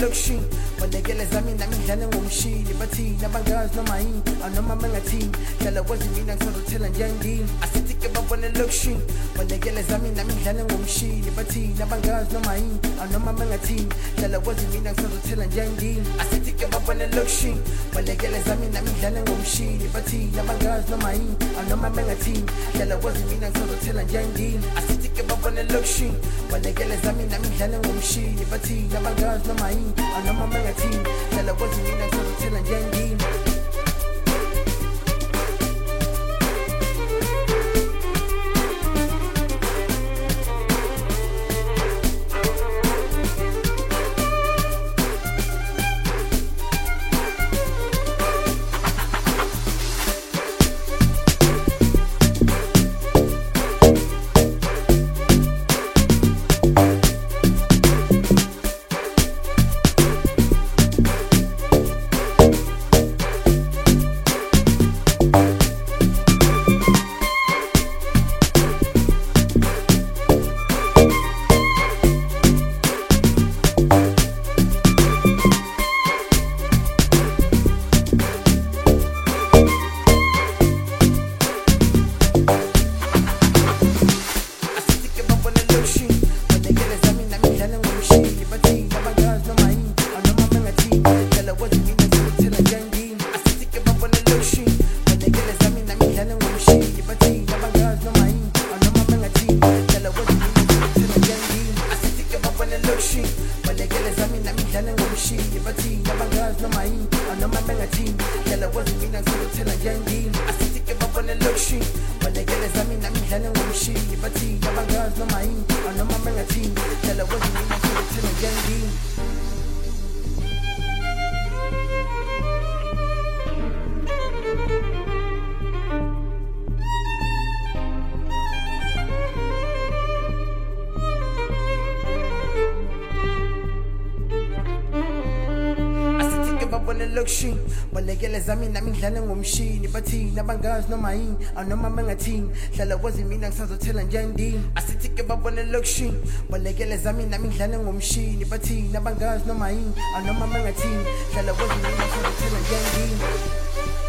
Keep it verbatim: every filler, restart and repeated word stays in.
elokishini balekele zami nami ngidlale ngomshini bathina bangazi noma yini anoma mengathini dlala kwazi mina ngisazothela njengini asithi-ke babone elokishini balekele zami nami ngidlale ngomshini bathina bangazi noma yini anoma mengathini dlala kwazi mina ngisazothela njengini asithi-ke babone elokishini balekele zami nami ngidlale ngomshini bathina bangazi noma yini anoma mengathini dlala kwazi mina ngisazothela njengini asithi-ke babone elokishini balekele zami nami ngidlale ngomshini bathina bangazi noma yini anoma mengathini dlala kwazi mina ngisazothela njengini. Balekele zami nami ngidlale ngomshini bathina bangazi noma yini anoma mengathini dlala kwazi mina ngisazothela njengini asithi-ke babone elokishini balekele zami nami ngidlale ngomshini bathina bangazi noma yini anoma mengathini dlala kwazi mina ngisazothela njengini. Elokishini balekele zami nami ngidlale ngomshini bathina bangazi noma yini anoma mengathini dlala kwazi mina ngisazothela njengini asithi-ke babone elokishini balekele zami nami ngidlale ngomshini bathina bangazi noma yini anoma mengathini dlala kwazi mina ngisazothela njengini.